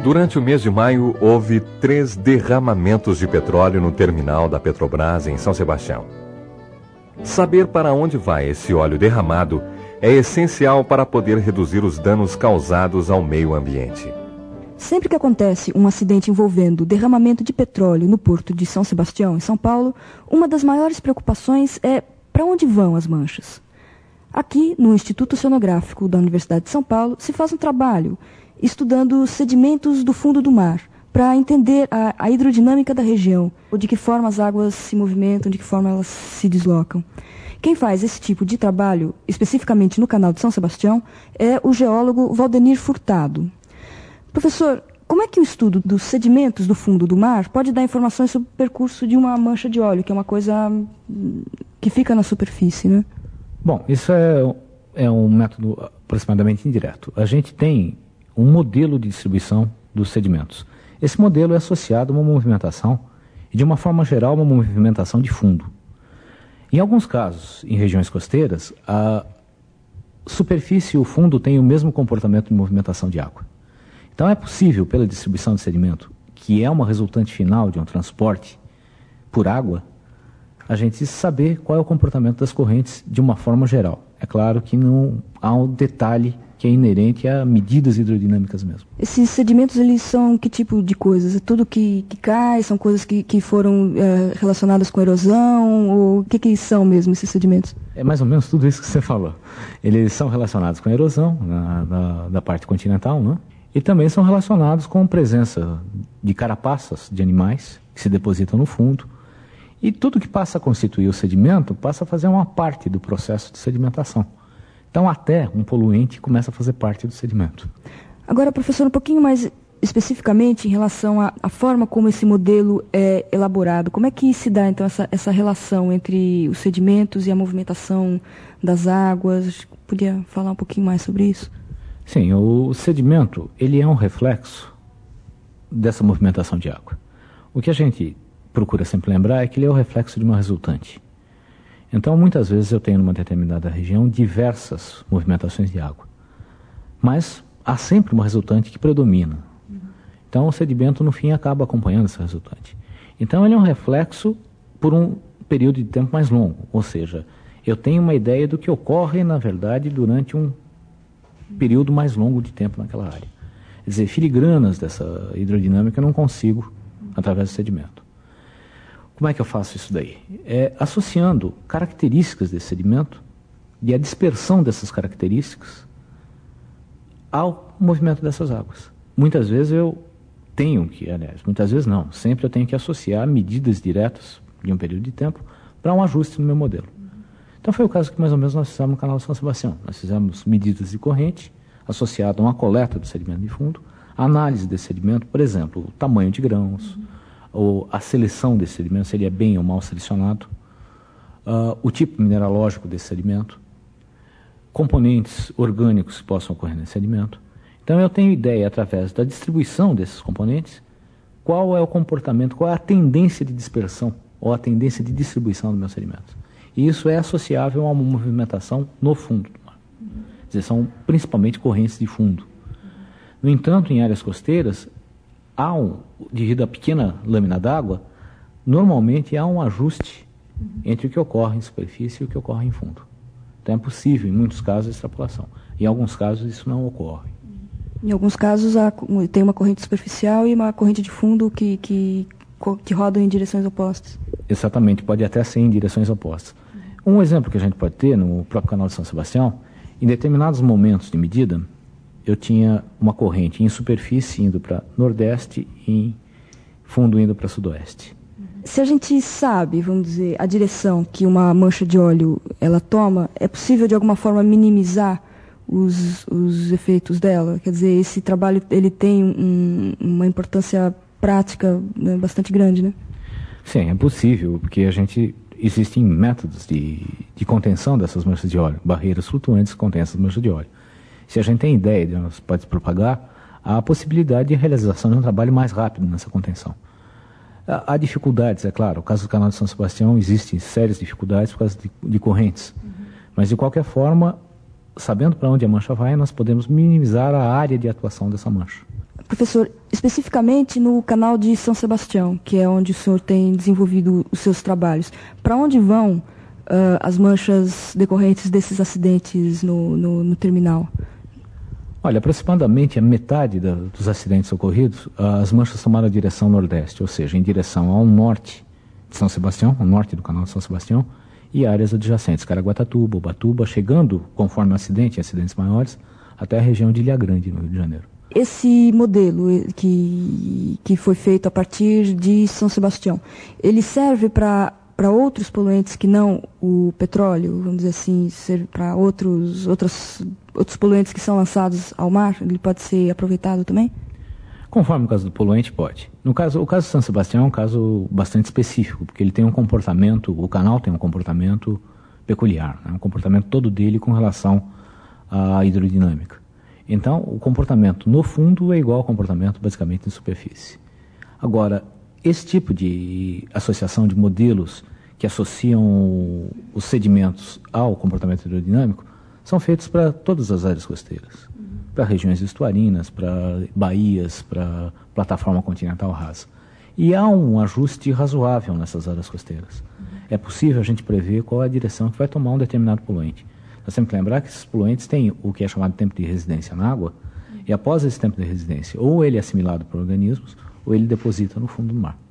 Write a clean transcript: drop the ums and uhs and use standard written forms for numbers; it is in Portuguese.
Durante o mês de maio, houve 3 derramamentos de petróleo no terminal da Petrobras em São Sebastião. Saber para onde vai esse óleo derramado é essencial para poder reduzir os danos causados ao meio ambiente. Sempre que acontece um acidente envolvendo derramamento de petróleo no porto de São Sebastião, em São Paulo, uma das maiores preocupações é para onde vão as manchas. Aqui, no Instituto Oceanográfico da Universidade de São Paulo, se faz um trabalho estudando sedimentos do fundo do mar, para entender a hidrodinâmica da região, de que forma as águas se movimentam, de que forma elas se deslocam. Quem faz esse tipo de trabalho, especificamente no canal de São Sebastião, é o geólogo Valdenir Furtado. Professor, como é que o estudo dos sedimentos do fundo do mar pode dar informações sobre o percurso de uma mancha de óleo, que é uma coisa que fica na superfície, né? Bom, isso é um método aproximadamente indireto. A gente tem um modelo de distribuição dos sedimentos. Esse modelo é associado a uma movimentação, e de uma forma geral, uma movimentação de fundo. Em alguns casos, em regiões costeiras, a superfície e o fundo têm o mesmo comportamento de movimentação de água. Então é possível, pela distribuição de sedimento, que é uma resultante final de um transporte por água, a gente saber qual é o comportamento das correntes de uma forma geral. É claro que não há um detalhe que é inerente a medidas hidrodinâmicas mesmo. Esses sedimentos, eles são que tipo de coisas? É tudo que cai? São coisas que foram relacionadas com erosão? Ou o que são mesmo esses sedimentos? É mais ou menos tudo isso que você falou. Eles são relacionados com a erosão da parte continental, né? E também são relacionados com a presença de carapaças de animais que se depositam no fundo. E tudo que passa a constituir o sedimento passa a fazer uma parte do processo de sedimentação. Então, até um poluente começa a fazer parte do sedimento. Agora, professor, um pouquinho mais especificamente em relação à forma como esse modelo é elaborado. Como é que se dá, então, essa relação entre os sedimentos e a movimentação das águas? Podia falar um pouquinho mais sobre isso? Sim, o sedimento, ele é um reflexo dessa movimentação de água. O que a gente procura sempre lembrar é que ele é o reflexo de uma resultante. Então, muitas vezes eu tenho numa determinada região diversas movimentações de água. Mas há sempre uma resultante que predomina. Então, o sedimento, no fim, acaba acompanhando essa resultante. Então, ele é um reflexo por um período de tempo mais longo. Ou seja, eu tenho uma ideia do que ocorre, na verdade, durante um período mais longo de tempo naquela área. Quer dizer, filigranas dessa hidrodinâmica eu não consigo através do sedimento. Como é que eu faço isso daí? Associando características desse sedimento e a dispersão dessas características ao movimento dessas águas. Muitas vezes eu tenho que, aliás, muitas vezes não, sempre eu tenho que associar medidas diretas de um período de tempo para um ajuste no meu modelo. Então foi o caso que mais ou menos nós fizemos no canal de São Sebastião. Nós fizemos medidas de corrente associadas a uma coleta do sedimento de fundo, análise desse sedimento, por exemplo, o tamanho de grãos, ou a seleção desse sedimento, seria bem ou mal selecionado, o tipo mineralógico desse sedimento, componentes orgânicos que possam ocorrer nesse sedimento. Então eu tenho ideia, através da distribuição desses componentes, qual é o comportamento, qual é a tendência de dispersão ou a tendência de distribuição do meu sedimento. E isso é associável a uma movimentação no fundo do mar. Quer dizer, são principalmente correntes de fundo. No entanto, em áreas costeiras, devido à pequena lâmina d'água, normalmente há um ajuste entre o que ocorre em superfície e o que ocorre em fundo. Então é possível, em muitos casos, a extrapolação. Em alguns casos, isso não ocorre. Em alguns casos, tem uma corrente superficial e uma corrente de fundo que rodam em direções opostas. Exatamente, pode até ser em direções opostas. Um exemplo que a gente pode ter no próprio canal de São Sebastião, em determinados momentos de medida, eu tinha uma corrente em superfície indo para nordeste e em fundo indo para sudoeste. Se a gente sabe, vamos dizer, a direção que uma mancha de óleo ela toma, é possível de alguma forma minimizar os efeitos dela? Quer dizer, esse trabalho ele tem uma importância prática, né, bastante grande, né? Sim, é possível, porque existem métodos de contenção dessas manchas de óleo, barreiras flutuantes que contêm essas manchas de óleo. Se a gente tem ideia de onde elas podem se propagar, há a possibilidade de realização de um trabalho mais rápido nessa contenção. Há dificuldades, é claro. No caso do canal de São Sebastião, existem sérias dificuldades por causa de correntes. Mas, de qualquer forma, sabendo para onde a mancha vai, nós podemos minimizar a área de atuação dessa mancha. Professor, especificamente no canal de São Sebastião, que é onde o senhor tem desenvolvido os seus trabalhos, para onde vão as manchas decorrentes desses acidentes no terminal? Olha, aproximadamente a metade dos acidentes ocorridos, as manchas tomaram a direção nordeste, ou seja, em direção ao norte de São Sebastião, ao norte do canal de São Sebastião, e áreas adjacentes, Caraguatatuba, Ubatuba, chegando, conforme o acidente, em acidentes maiores, até a região de Ilha Grande, no Rio de Janeiro. Esse modelo que foi feito a partir de São Sebastião, ele serve para outros poluentes que não o petróleo, vamos dizer assim, serve para outros poluentes que são lançados ao mar? Ele pode ser aproveitado também? Conforme o caso do poluente, pode. O caso de São Sebastião é um caso bastante específico, porque ele tem um comportamento, o canal tem um comportamento peculiar, né? Um comportamento todo dele com relação à hidrodinâmica. Então, o comportamento no fundo é igual ao comportamento basicamente em superfície. Agora, esse tipo de associação de modelos que associam os sedimentos ao comportamento hidrodinâmico são feitos para todas as áreas costeiras, para regiões estuarinas, para baías, para plataforma continental rasa. E há um ajuste razoável nessas áreas costeiras. É possível a gente prever qual é a direção que vai tomar um determinado poluente. Nós temos que lembrar que esses poluentes têm o que é chamado de tempo de residência na água, e após esse tempo de residência, ou ele é assimilado por organismos, ou ele deposita no fundo do mar.